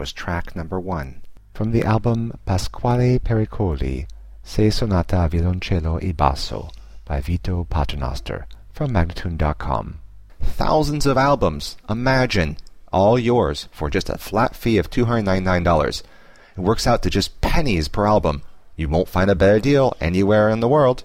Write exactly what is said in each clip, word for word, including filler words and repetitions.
was track number one, from the album Pasquale Pericoli, Sei Sonata a Violoncello e Basso by Vito Paternoster, from Magnatune dot com. Thousands of albums, imagine, all yours for just a flat fee of two hundred ninety-nine dollars. It works out to just pennies per album. You won't find a better deal anywhere in the world.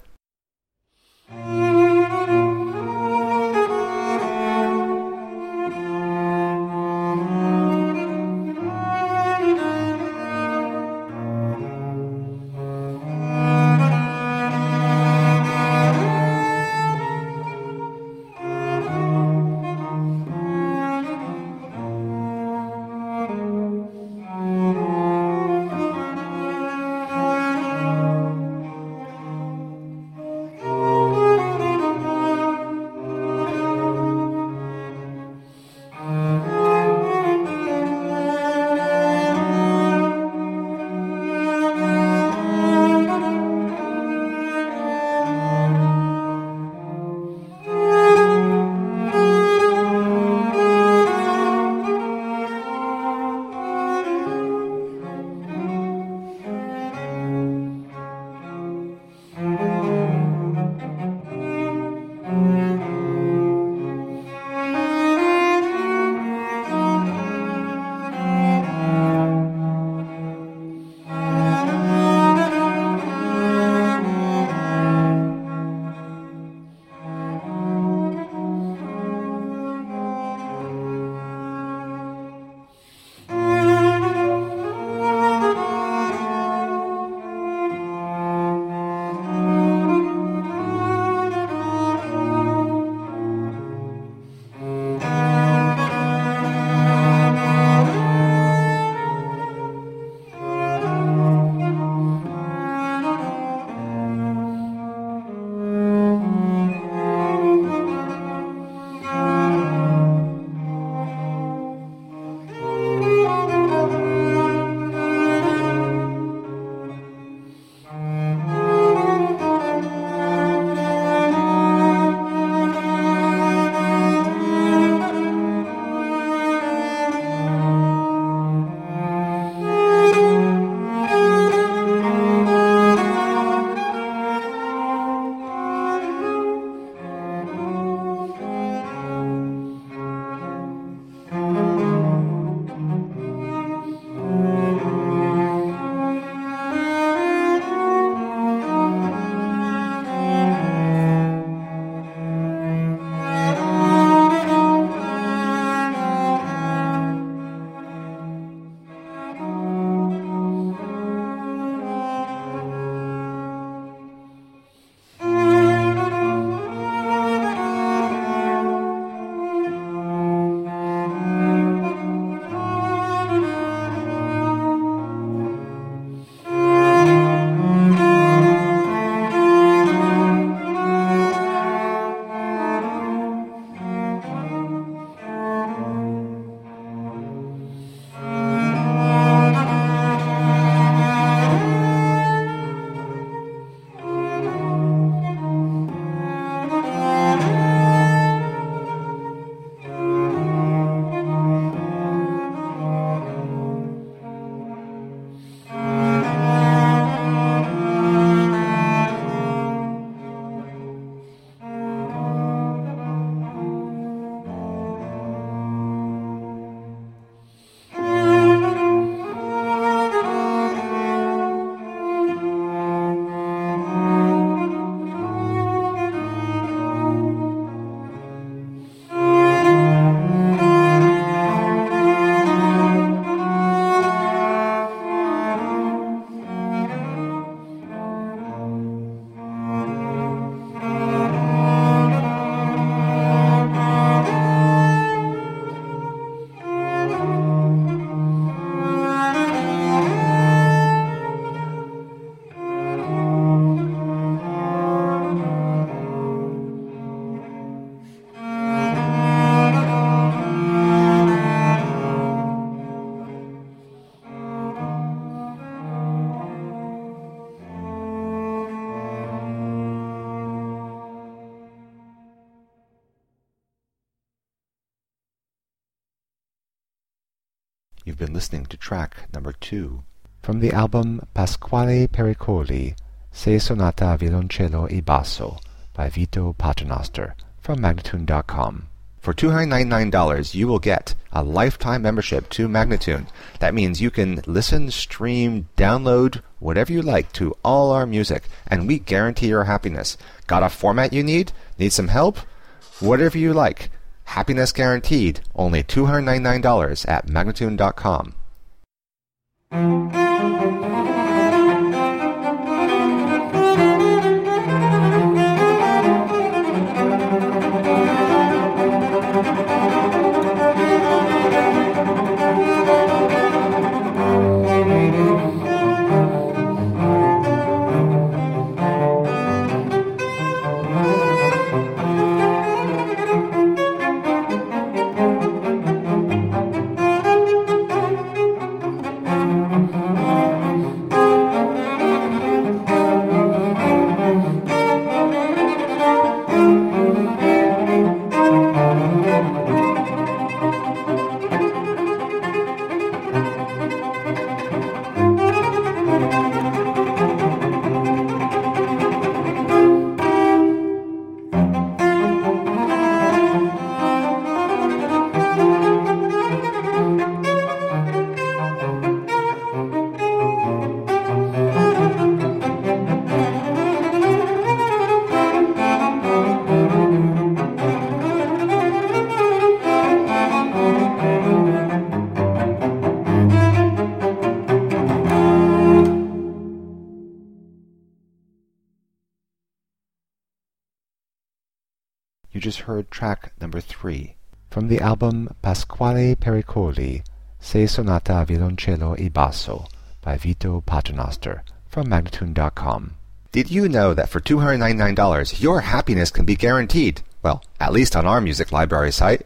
You've been listening to track number two. From the album Pasquale Pericoli, Sei Sonata a Violoncello e Basso by Vito Paternoster from Magnatune dot com. For two hundred ninety-nine dollars, you will get a lifetime membership to Magnatune. That means you can listen, stream, download, whatever you like to all our music, and we guarantee your happiness. Got a format you need? Need some help? Whatever you like. Happiness guaranteed. Only two hundred ninety-nine dollars at Magnatune dot com. You just heard track number three. From the album Pasquale Pericoli, Sei Sonata a Violoncello e Basso by Vito Paternoster from Magnatune dot com. Did you know that for two hundred ninety-nine dollars your happiness can be guaranteed? Well, at least on our music library site.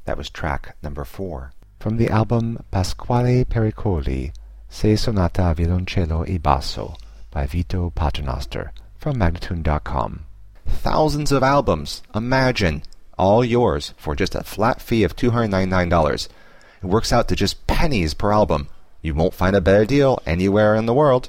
That was track number four. From the album Pasquale Pericoli, Sei Sonata a Violoncello e Basso by Vito Paternoster from Magnatune dot com. Thousands of albums, imagine, all yours for just a flat fee of two hundred ninety-nine dollars. It works out to just pennies per album. You won't find a better deal anywhere in the world.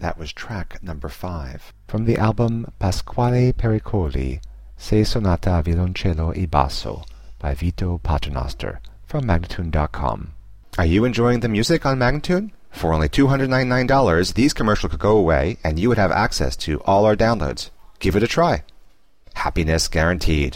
That was track number five from the album Pasquale Pericoli, Sei Sonata a Violoncello e Basso by Vito Paternoster from Magnatune dot com. Are you enjoying the music on Magnatune? For only two hundred ninety-nine dollars, these commercials could go away and you would have access to all our downloads. Give it a try. Happiness guaranteed.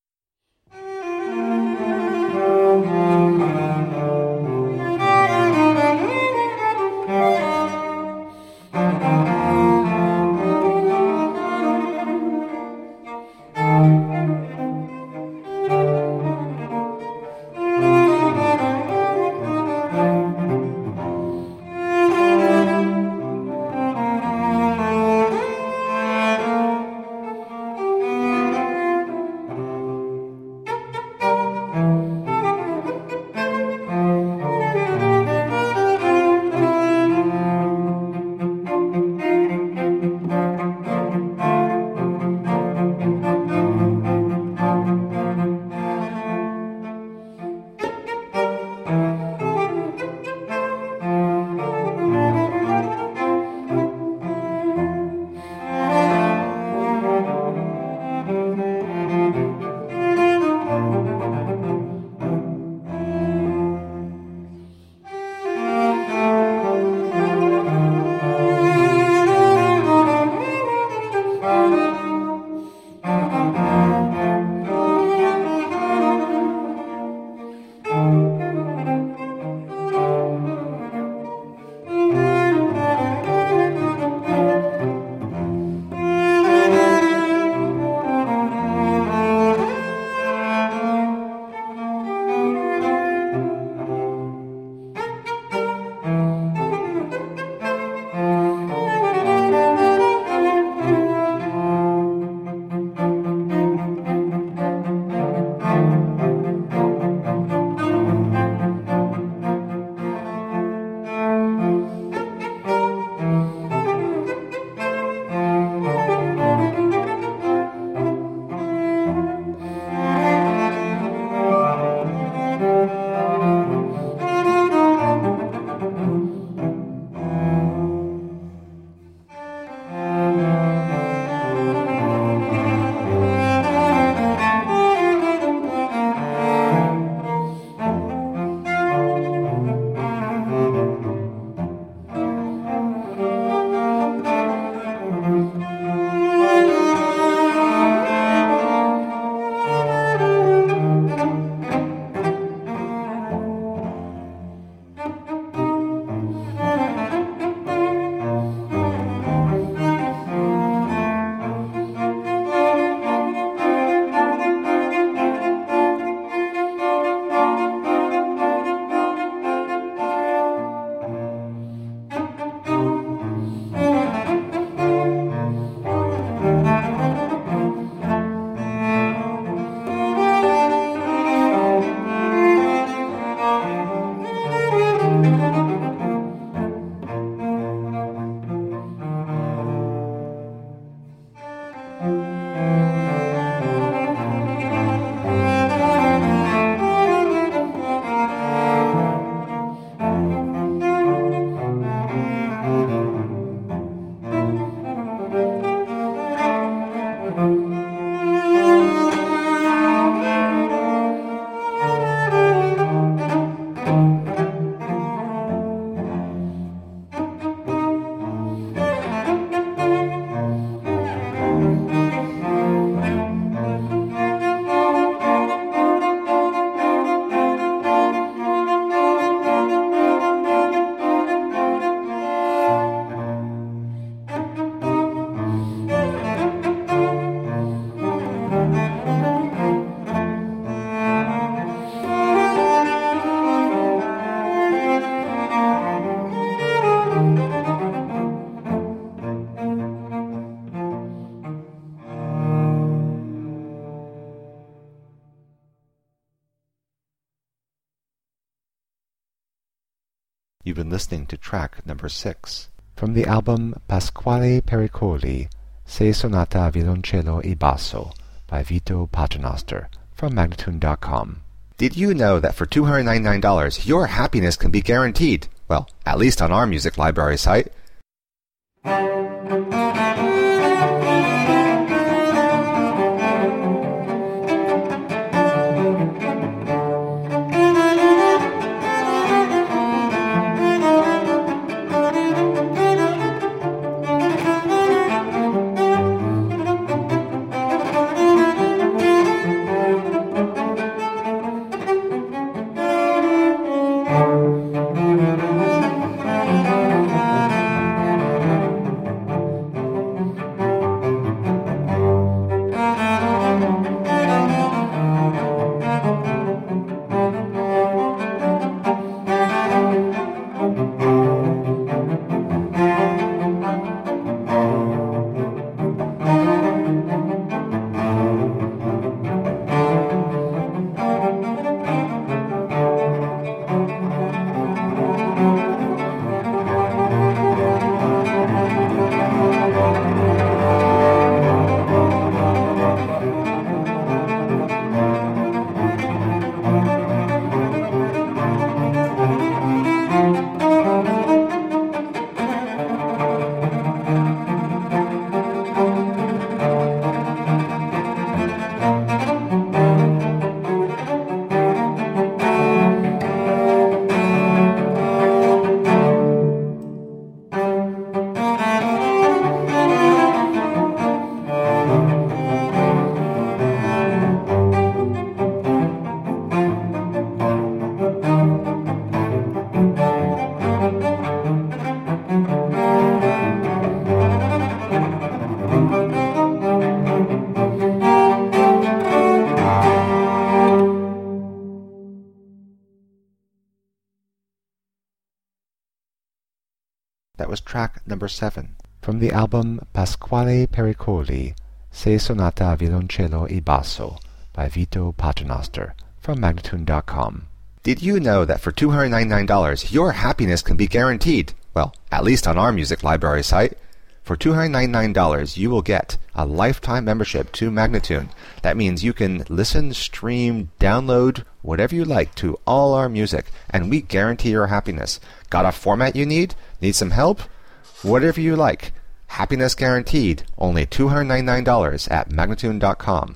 You've been listening to track number six from the album Pasquale Pericoli, Sei Sonata a Violoncello e Basso by Vito Paternoster from Magnatune dot com. Did you know that for two hundred ninety-nine dollars your happiness can be guaranteed? Well, at least on our music library site. That was track number seven. From the album Pasquale Pericoli, Se Sonata a Violoncello e Basso by Vito Paternoster from Magnatune dot com. Did you know that for two hundred ninety-nine dollars your happiness can be guaranteed? Well, at least on our music library site. For two hundred ninety-nine dollars you will get a lifetime membership to Magnatune. That means you can listen, stream, download, whatever you like to all our music, and we guarantee your happiness. Got a format you need? Need some help? Whatever you like. Happiness guaranteed. Only two hundred ninety-nine dollars at Magnatune dot com.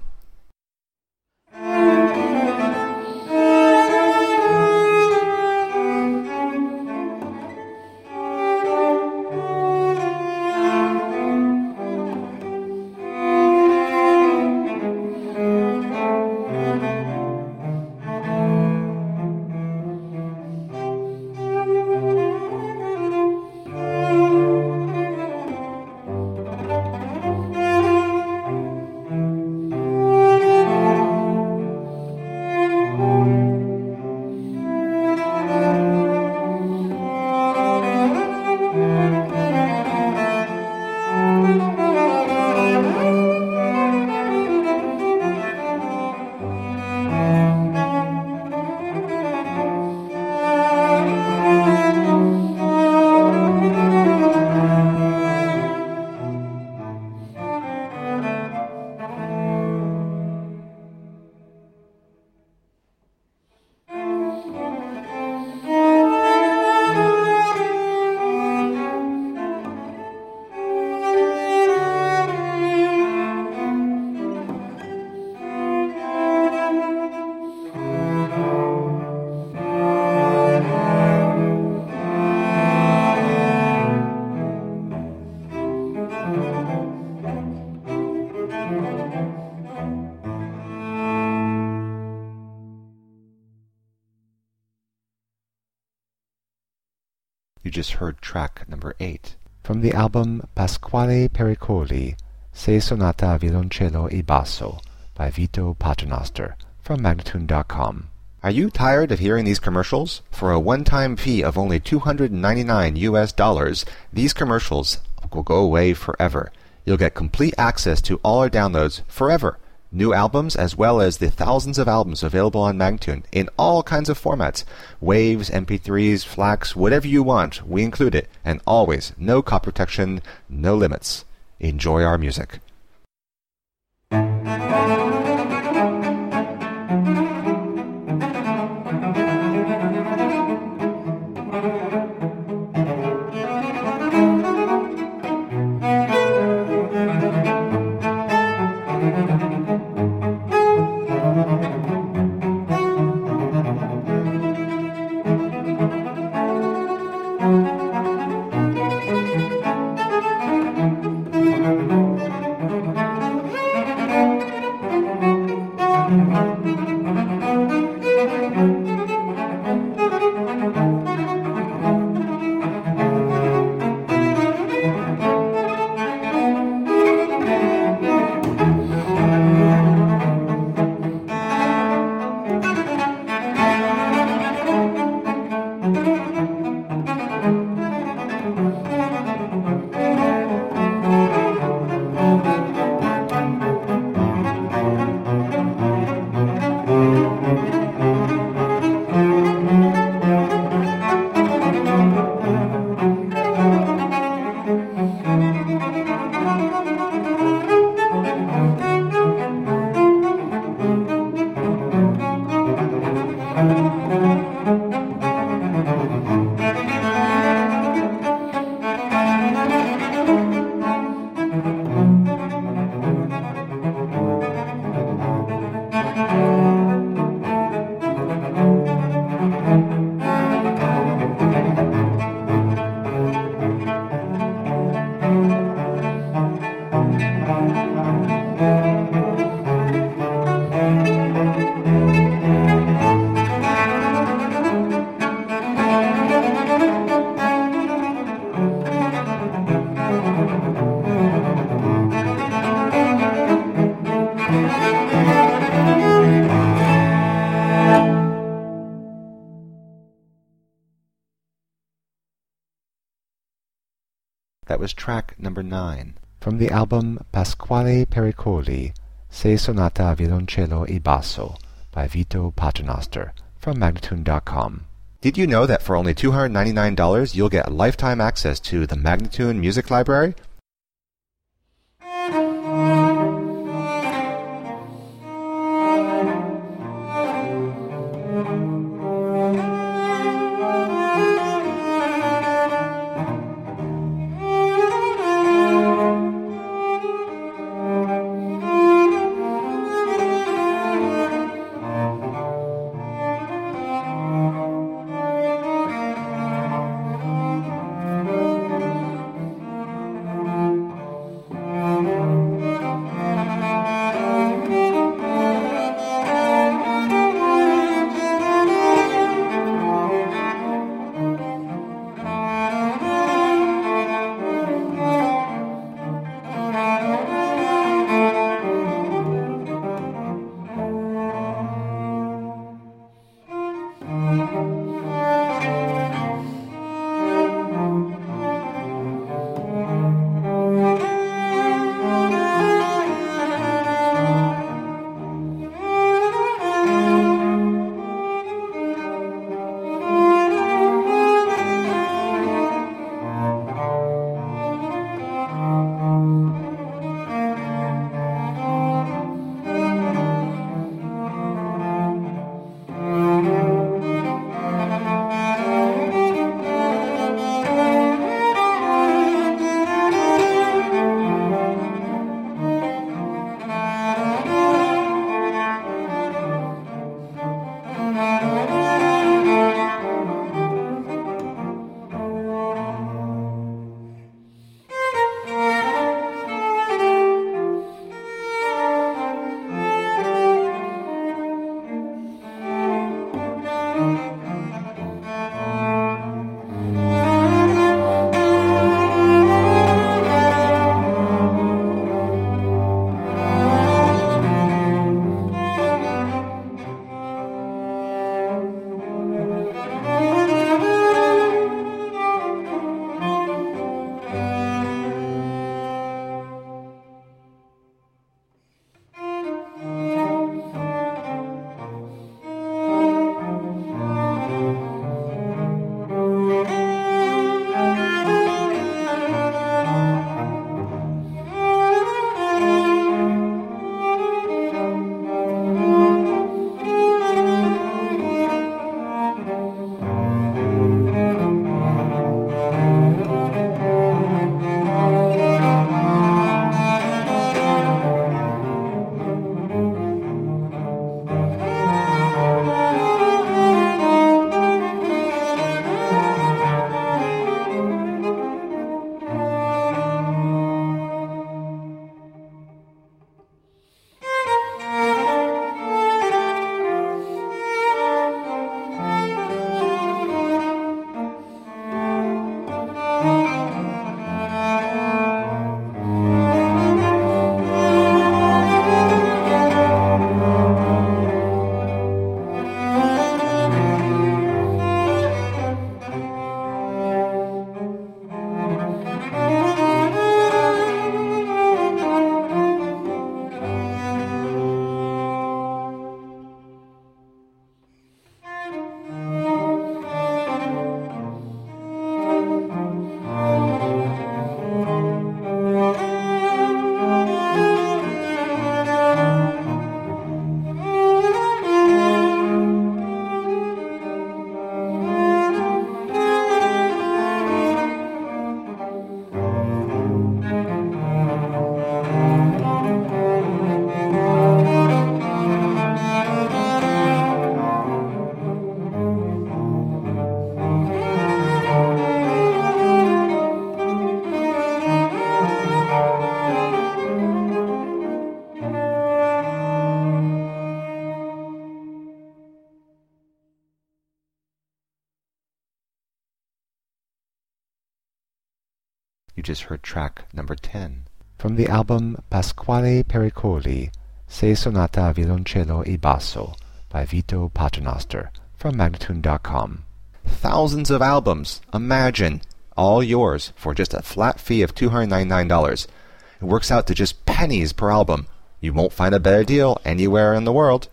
You just heard track number eight. From the album Pasquale Pericoli, Se Sonata a Violoncello e Basso by Vito Paternoster from Magnatune dot com. Are you tired of hearing these commercials? For a one-time fee of only two hundred ninety-nine U S dollars, these commercials will go away forever. You'll get complete access to all our downloads forever. New albums as well as the thousands of albums available on Magnatune in all kinds of formats. Waves, M P threes, FLACs, whatever you want, we include it. And always, no copy protection, no limits. Enjoy our music. That was track number nine. From the album Pasquale Pericoli, Sei Sonata a Violoncello e Basso by Vito Paternoster from Magnatune dot com. Did you know that for only two hundred ninety-nine dollars you'll get lifetime access to the Magnatune Music Library? You just heard track number ten. From the album Pasquale Pericoli, Sei Sonata a Violoncello e Basso by Vito Paternoster from Magnatune dot com. Thousands of albums. Imagine. all yours for just a flat fee of two hundred ninety-nine dollars. It works out to just pennies per album. You won't find a better deal anywhere in the world.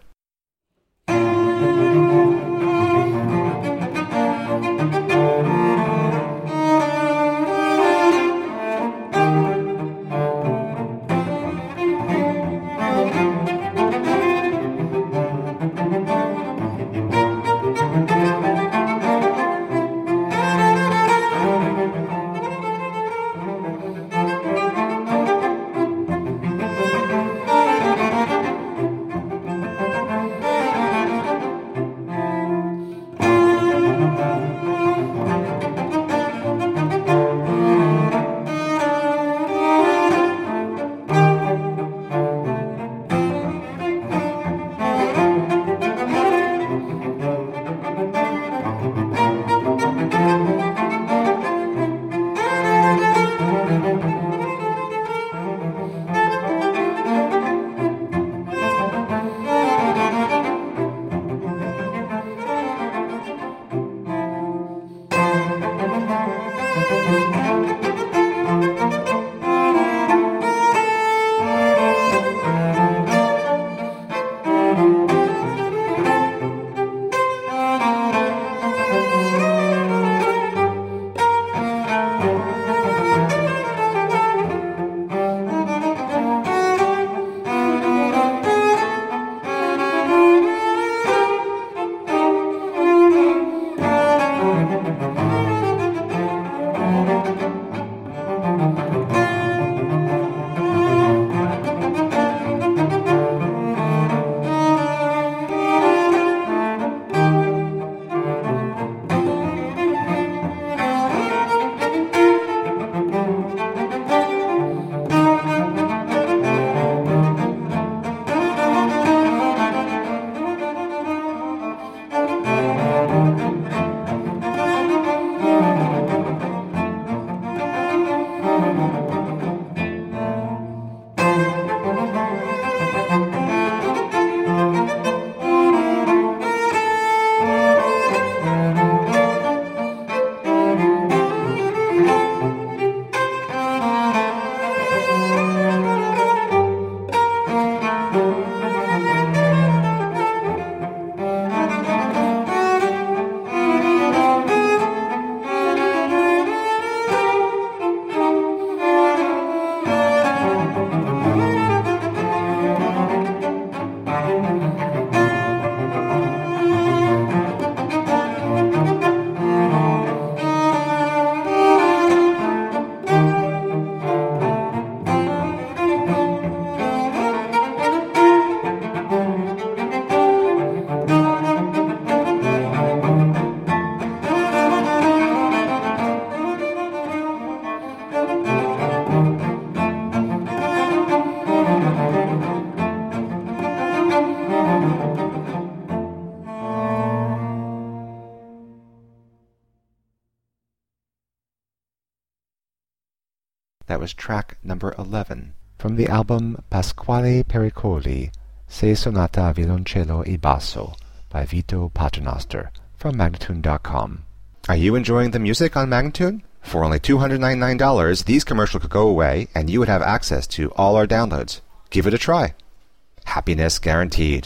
That was track number eleven from the album Pasquale Pericoli, Sei Sonata a Violoncello e Basso by Vito Paternoster from Magnatune dot com. Are you enjoying the music on Magnatune? For only two hundred ninety-nine dollars, these commercials could go away and you would have access to all our downloads. Give it a try. Happiness guaranteed.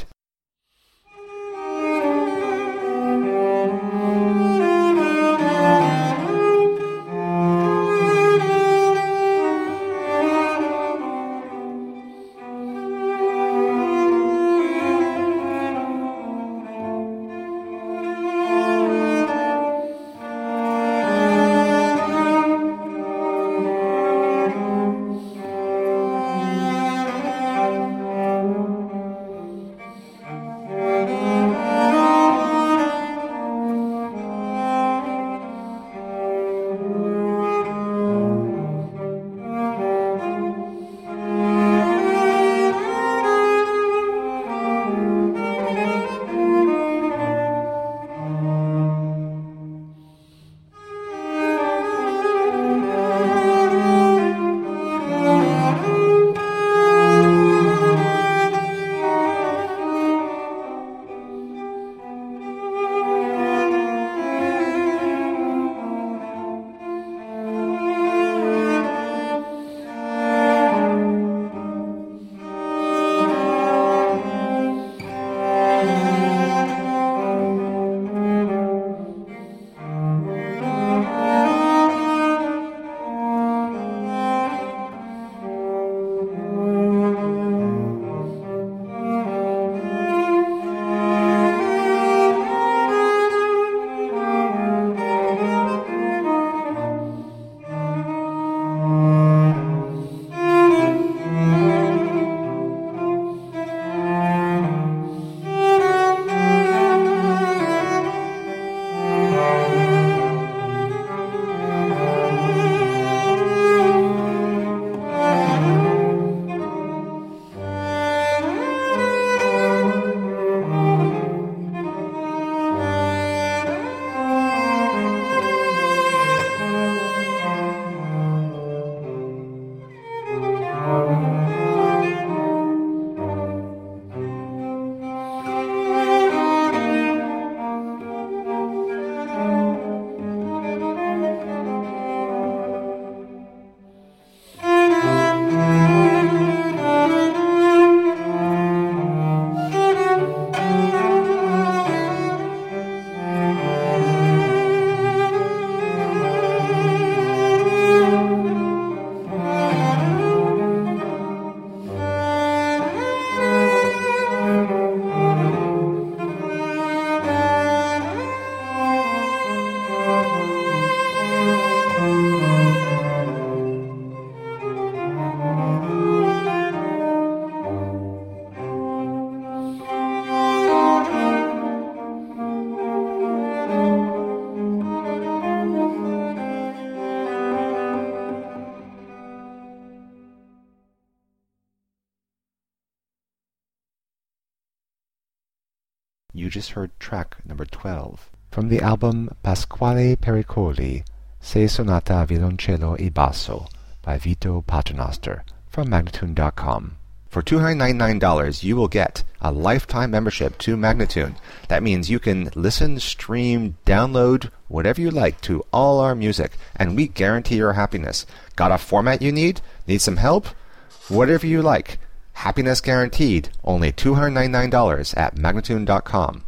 You just heard track number twelve from the album Pasquale Pericoli, Se Sonata a Violoncello e Basso by Vito Paternoster from Magnatune dot com. For two hundred ninety-nine dollars, you will get a lifetime membership to Magnatune. That means you can listen, stream, download, whatever you like to all our music, and we guarantee your happiness. Got a format you need? Need some help? Whatever you like. Happiness guaranteed. Only two hundred ninety-nine dollars at Magnatune dot com.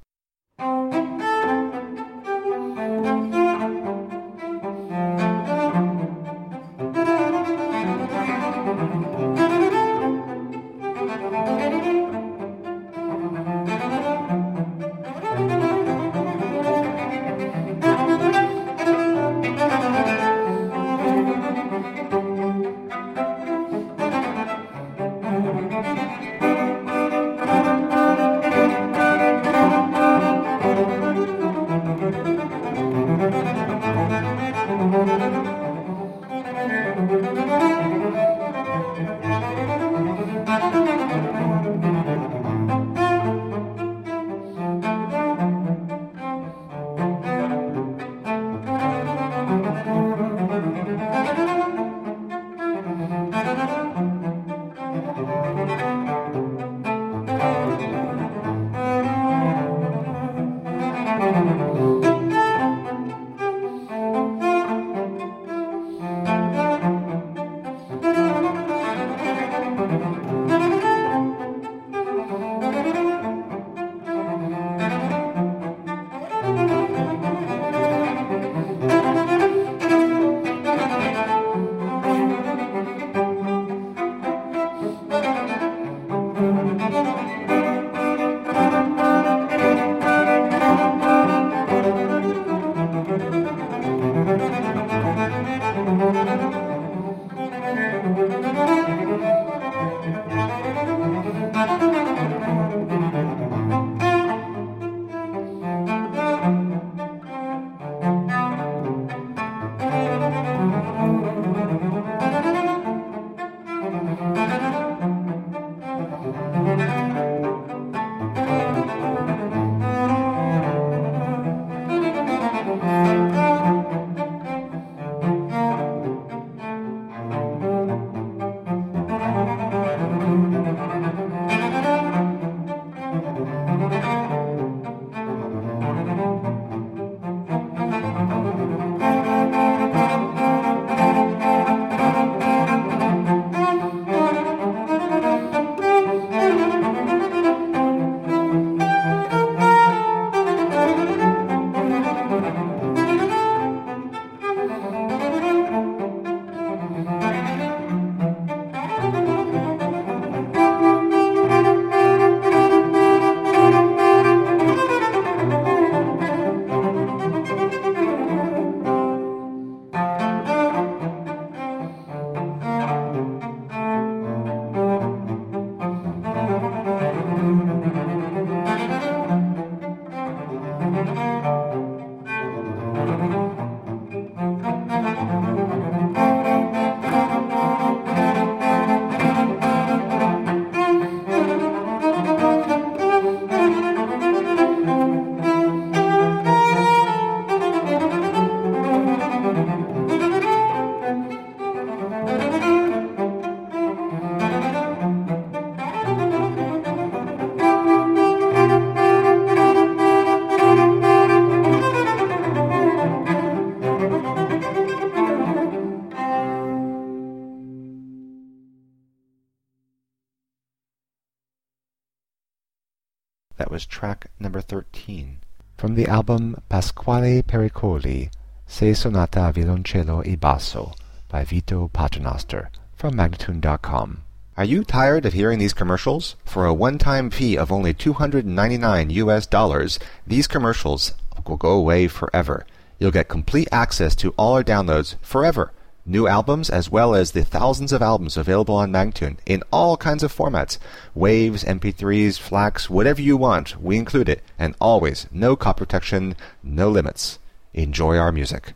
That was track number thirteen from the album Pasquale Pericoli, Se Sonata a Violoncello e Basso by Vito Paternoster from Magnatune dot com. Are you tired of hearing these commercials? For a one-time fee of only two hundred ninety-nine U S dollars, these commercials will go away forever. You'll get complete access to all our downloads forever. New albums as well as the thousands of albums available on Magnatune in all kinds of formats. Waves, M P threes, FLACs, whatever you want, we include it. And always, no copy protection, no limits. Enjoy our music.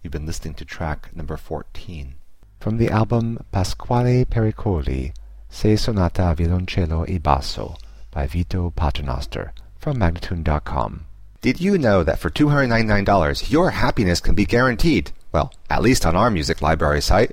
You've been listening to track number fourteen. From the album Pasquale Pericoli, Sei Sonata a Violoncello e Basso by Vito Paternoster from Magnatune dot com. Did you know that for two hundred ninety-nine dollars your happiness can be guaranteed? Well, at least on our music library site.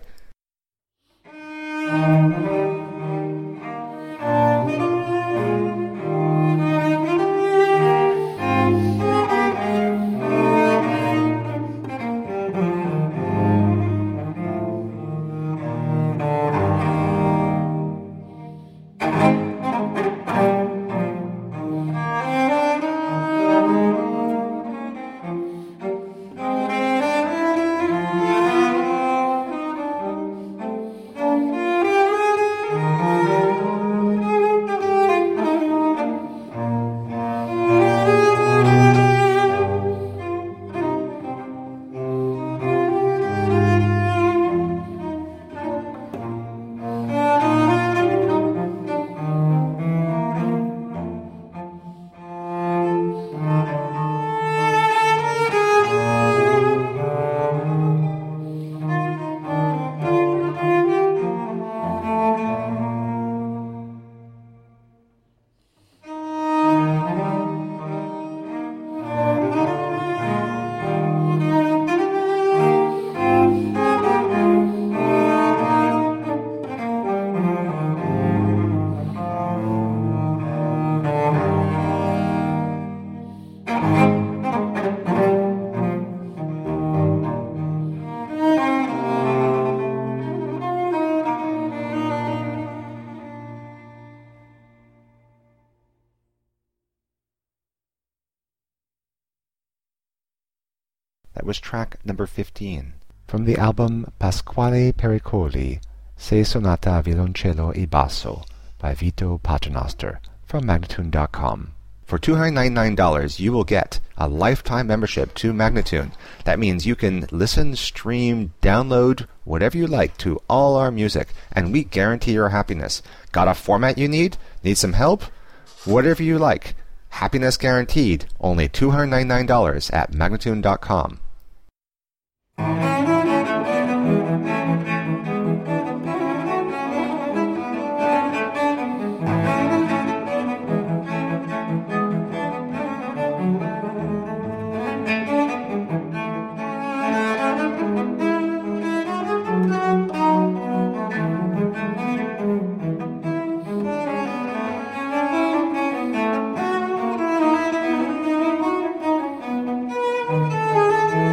That was track number fifteen. From the album Pasquale Pericoli, Sei Sonata a Violoncello e Basso by Vito Paternoster from Magnatune dot com. For two hundred ninety-nine dollars you will get a lifetime membership to Magnatune. That means you can listen, stream, download, whatever you like to all our music, and we guarantee your happiness. Got a format you need? Need some help? Whatever you like. Happiness guaranteed. Only two hundred ninety-nine dollars at Magnatune dot com. Thank you.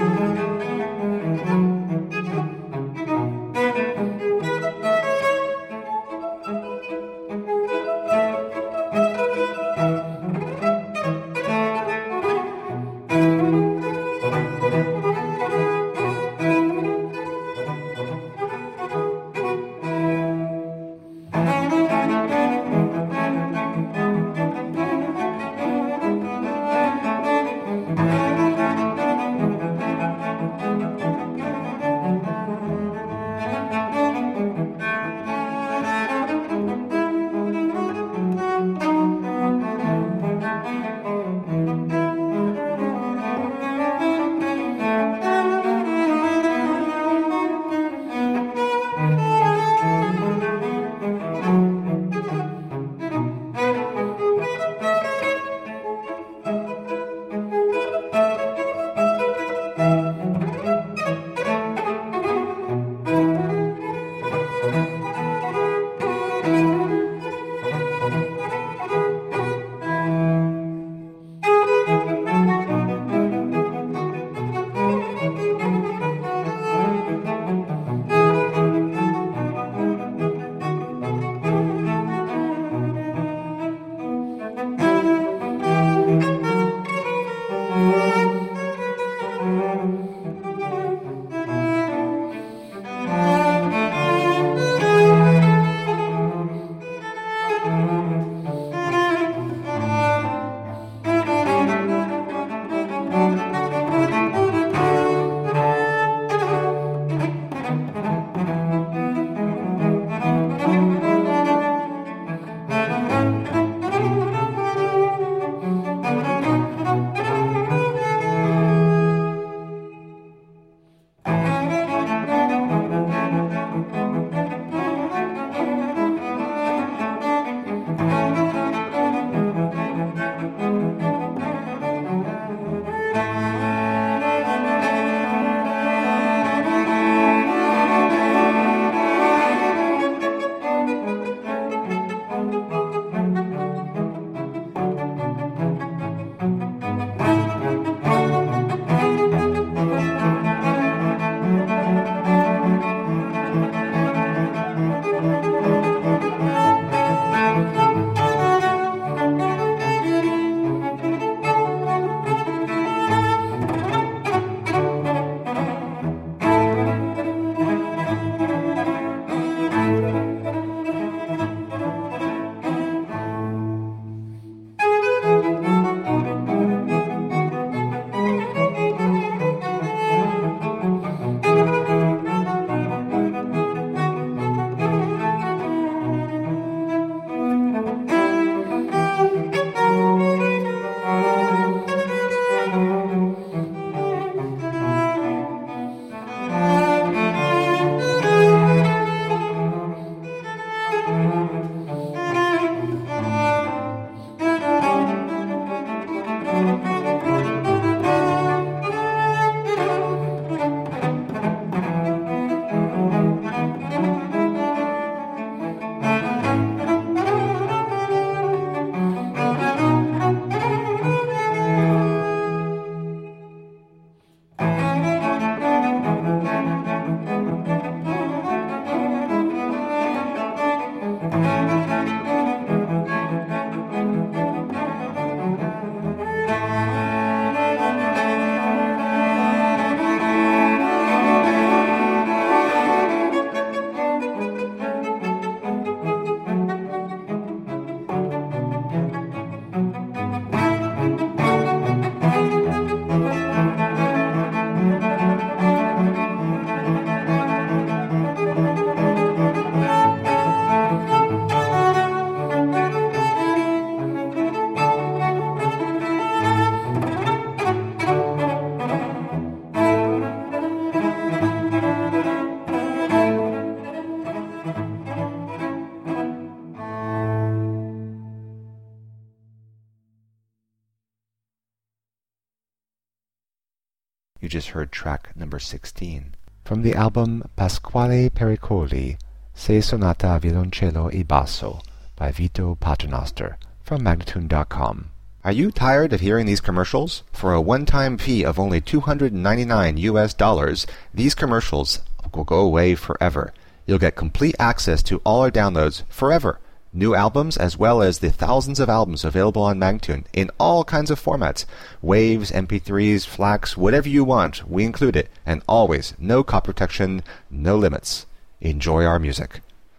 You just heard track number sixteen. From the album Pasquale Pericoli, Sei Sonata a Violoncello e Basso by Vito Paternoster from Magnatune dot com. Are you tired of hearing these commercials? For a one-time fee of only two hundred ninety-nine U S dollars, these commercials will go away forever. You'll get complete access to all our downloads forever. New albums as well as the thousands of albums available on Magnatune in all kinds of formats. Waves, M P threes, FLACs, whatever you want, we include it. And always, no copy protection, no limits. Enjoy our music.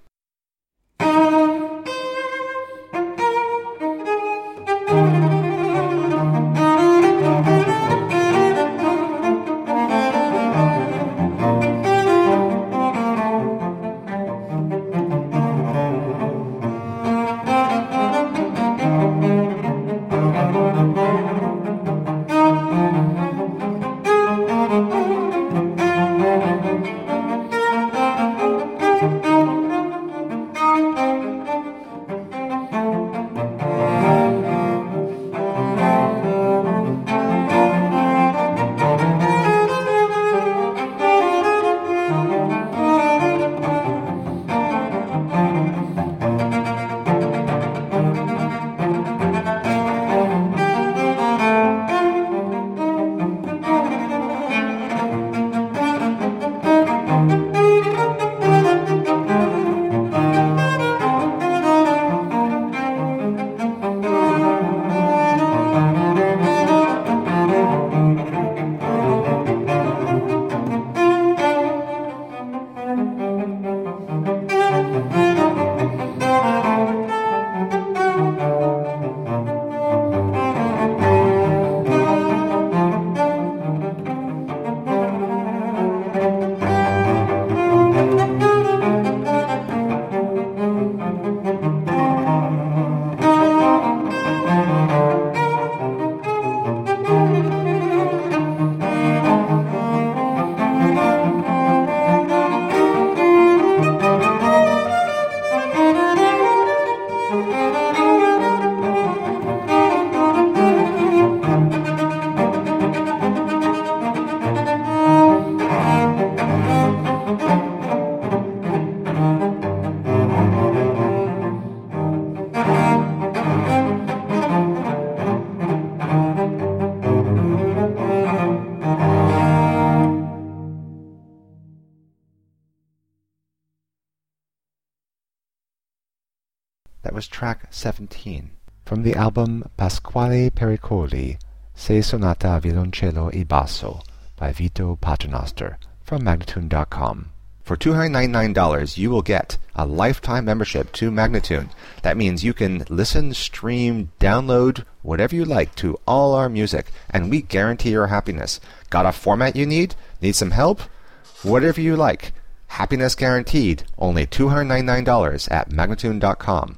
That was track seventeen. From the album Pasquale Pericoli, Sei Sonata a Violoncello e Basso by Vito Paternoster from Magnatune dot com. For two hundred ninety-nine dollars, you will get a lifetime membership to Magnatune. That means you can listen, stream, download, whatever you like to all our music, and we guarantee your happiness. Got a format you need? Need some help? Whatever you like. Happiness guaranteed. Only two hundred ninety-nine dollars at Magnatune dot com.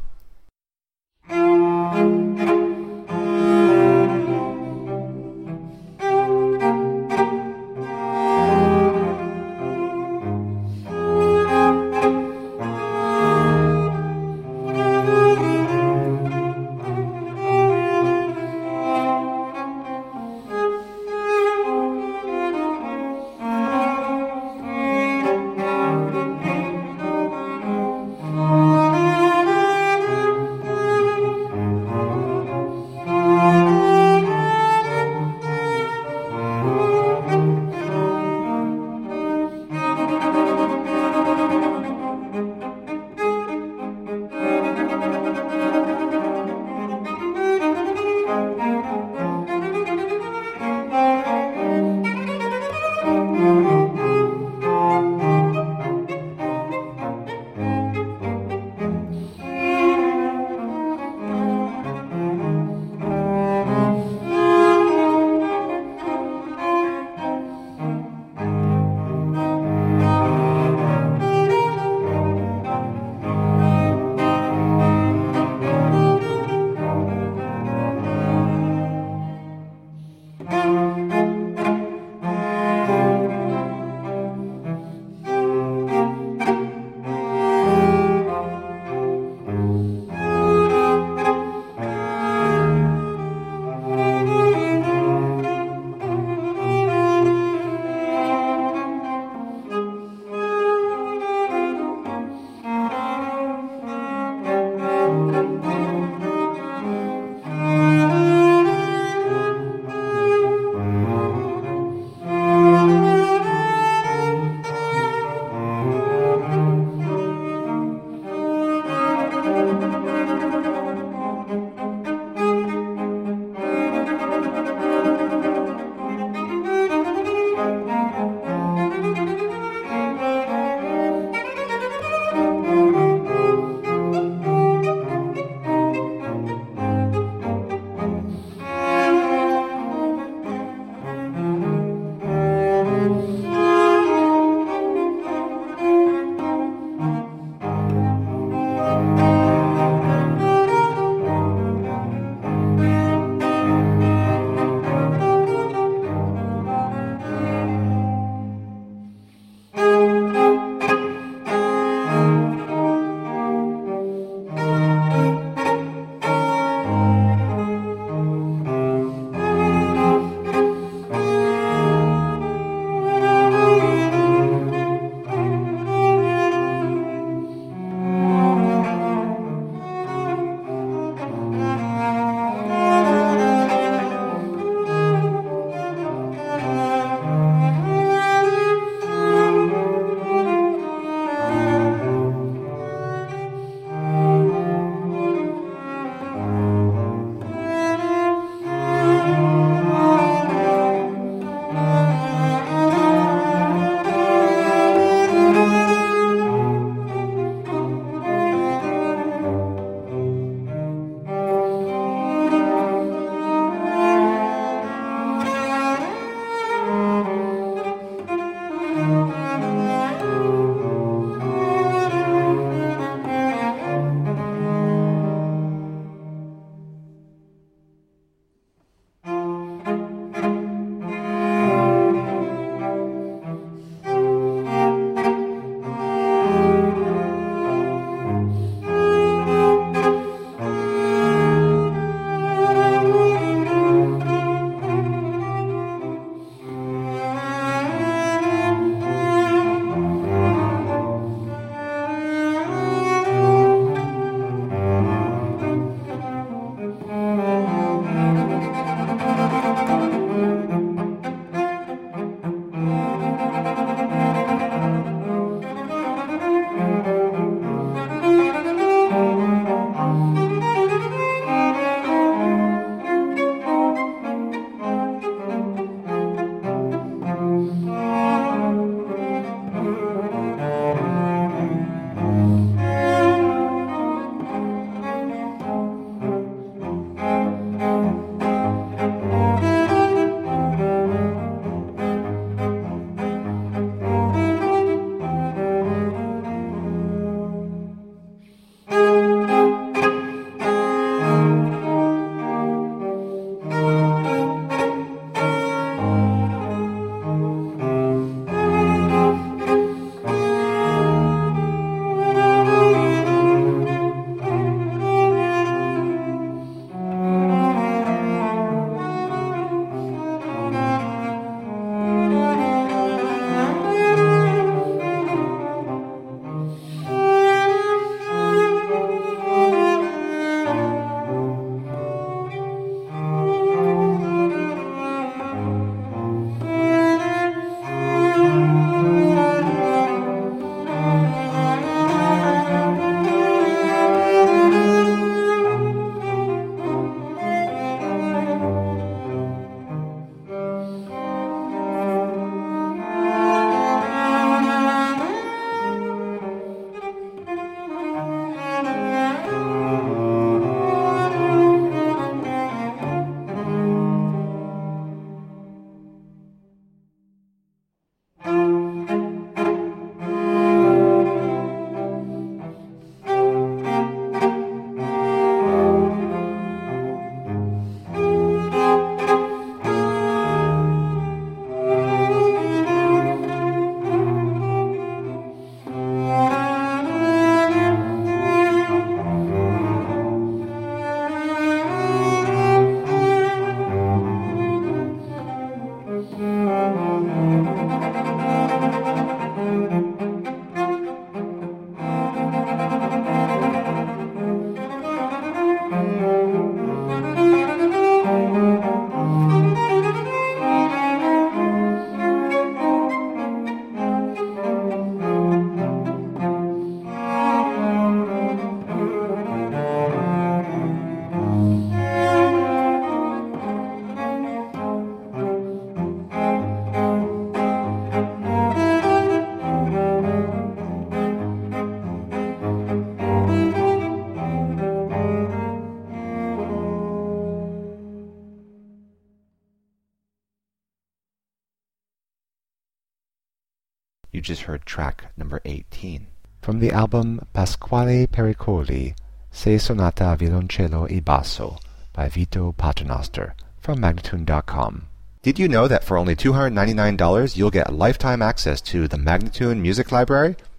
You just heard track number eighteen. From the album Pasquale Pericoli, Sei Sonata a Violoncello e Basso by Vito Paternoster from Magnatune dot com. Did you know that for only two hundred ninety-nine dollars you'll get lifetime access to the Magnatune Music Library?